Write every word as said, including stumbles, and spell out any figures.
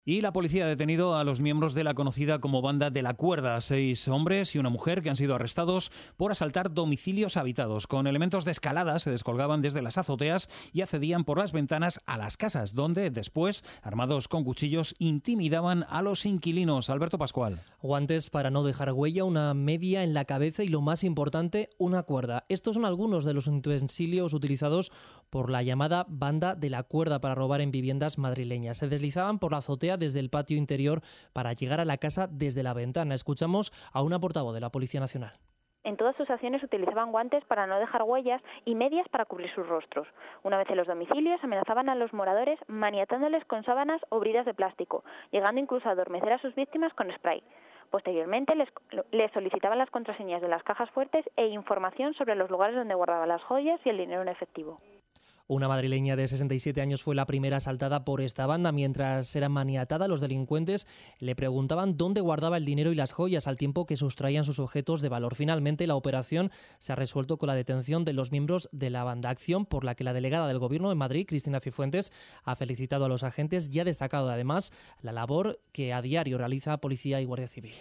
Y la policía ha detenido a los miembros de la conocida como Banda de la Cuerda, seis hombres y una mujer que han sido arrestados por asaltar domicilios habitados. Con elementos de escalada se descolgaban desde las azoteas y accedían por las ventanas a las casas, donde después, armados con cuchillos, intimidaban a los inquilinos. Alberto Pascual. Guantes para no dejar huella, una media en la cabeza y, lo más importante, una cuerda. Estos son algunos de los utensilios utilizados por la llamada Banda de la Cuerda para robar en viviendas madrileñas. Se deslizaban por la azotea desde el patio interior para llegar a la casa desde la ventana. Escuchamos a una portavoz de la Policía Nacional. En todas sus acciones utilizaban guantes para no dejar huellas y medias para cubrir sus rostros. Una vez en los domicilios amenazaban a los moradores maniatándoles con sábanas o bridas de plástico, llegando incluso a adormecer a sus víctimas con spray. Posteriormente les, les solicitaban las contraseñas de las cajas fuertes e información sobre los lugares donde guardaban las joyas y el dinero en efectivo. Una madrileña de sesenta y siete años fue la primera asaltada por esta banda. Mientras era maniatada, los delincuentes le preguntaban dónde guardaba el dinero y las joyas, al tiempo que sustraían sus objetos de valor. Finalmente, la operación se ha resuelto con la detención de los miembros de la banda, acción por la que la delegada del Gobierno de Madrid, Cristina Cifuentes, ha felicitado a los agentes y ha destacado además la labor que a diario realiza Policía y Guardia Civil.